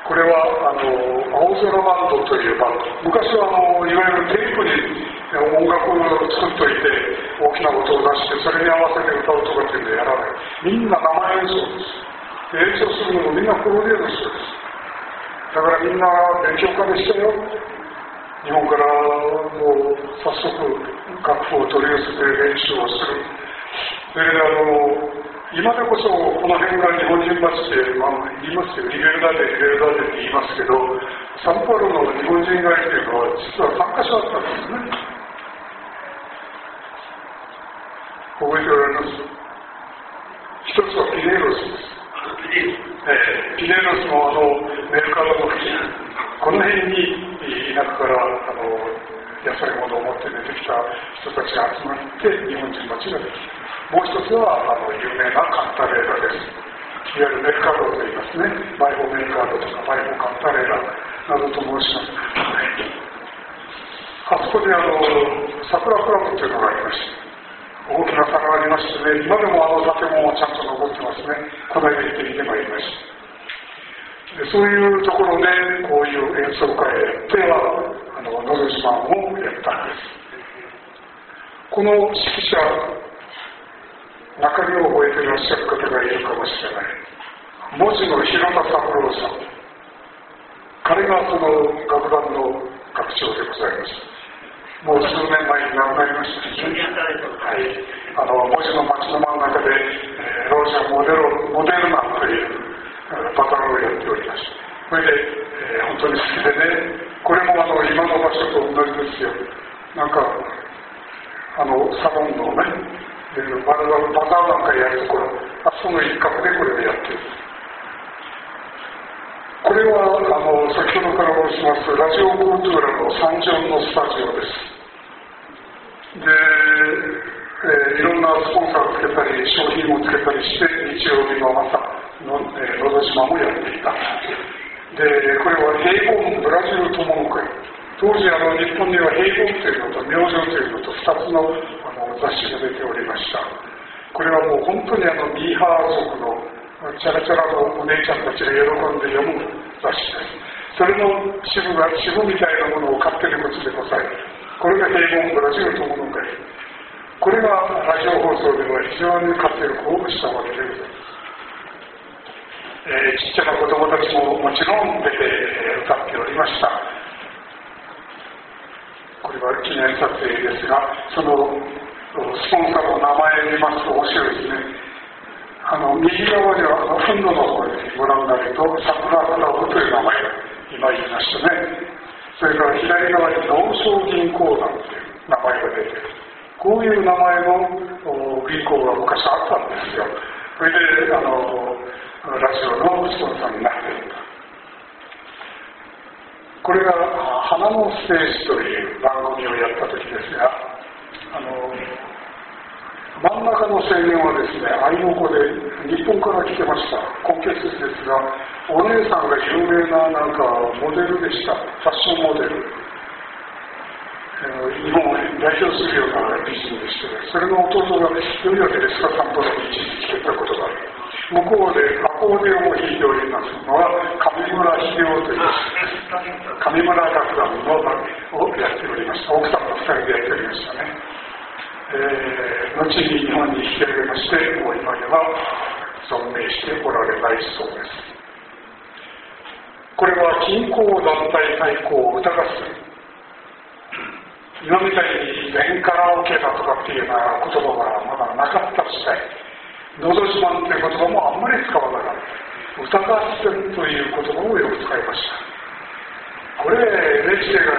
これは青空バンドというバンド、昔はいわゆるテープに音楽を作っといて大きな音を出してそれに合わせて歌うとかっていうんでやらない。みんな生演奏です。演奏するのもみんなプロデュースです。だからみんな勉強家でしたよ。日本からもう早速楽譜を取り寄せて練習をする。それで今でこそこの辺が日本人町って、言いますけど、リベルダでって言いますけど、サンパウロの日本人街っていうのは実は3カ所あったんですね。覚えておられます？一つはピネーロスです。ピネーロスのメルカドの付近、この辺に田舎から野菜物を持って出てきた人たちが集まって日本人町ができた。もう一つは有名なカンタレーラです。いわゆるメルカドと言いますね。バイホメルカドとかバイホカンタレーラなどと申します。あそこで桜クラブというのがありまして、大きな差がありましてね、今でも建物はちゃんと残ってますね。この間行ってみてまいりました。でそういうところでこういう演奏会をやってはのど自慢をやったんです。この指揮者、中身を覚えていらっしゃる方がいるかもしれない。文字の広田三郎さん。彼がその楽団の学長でございます。もう数年前に亡くなりましたですね。はい。文字の町の真ん中で、ロージャーモデルマンというバトルをやっておりました。それで、本当に好きでね、これも今の場所と同じですよ。なんか、サロンのね、バザーなんかやるところ、その一角でこれをやっている。これは先ほどから申しますラジオクルトゥーラのサンジョンのスタジオです。で、いろんなスポンサーをつけたり商品をつけたりして日曜日の朝ののど自慢をやっていた。で、これは平凡ブラジル友の会。当時日本には平凡というのと明星というのと2つの雑誌が出ておりました。これはもう本当にミーハー族のチャラチャラのお姉ちゃんたちが喜んで読む雑誌です。それの支部みたいなものを勝手にこっちでございます。これが平凡ブラジル友の会。これがラジオ放送では非常に活躍をしたわけでございます。ちっちゃな子供たちももちろん出て歌っておりました。これは記念撮影ですが、そのスポンサーの名前を見ますと面白いですね。右側にはフンドの方にご覧になると桜クラブという名前が今言いましたね。それから左側に農商銀行団という名前が出ている。こういう名前の銀行が昔あったんですよ。それでラジオのスポンサーになっている。これが花のステージという番組をやった時ですが、真ん中の青年はですね、愛の子で日本から来てました。高血圧ですが、お姉さんが有名ななんかモデルでした。ファッションモデル。日本を代表するような美人でして、それの弟が読み分けですか散歩の道に来てたことがある。向こうでアコーディオンを弾いておりますのは上村秀夫という上村楽団の番組をやっておりました。奥さんと2人でやっておりましたね。後に日本に引き上げまして、もう今では存命しておられないそうです。これは近郊団体対抗歌合戦。今みたいに全カラオケだとかっていうような言葉がまだなかった時代。のど自慢という言葉もあんまり使わなかった。歌合戦という言葉をよく使いました。これ NHK が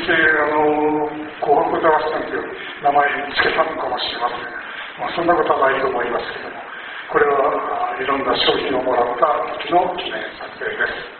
紅白歌合戦という名前につけたのかもしれません。そんなことはないと思いますけども、これはいろんな賞品をもらった時の記念撮影です。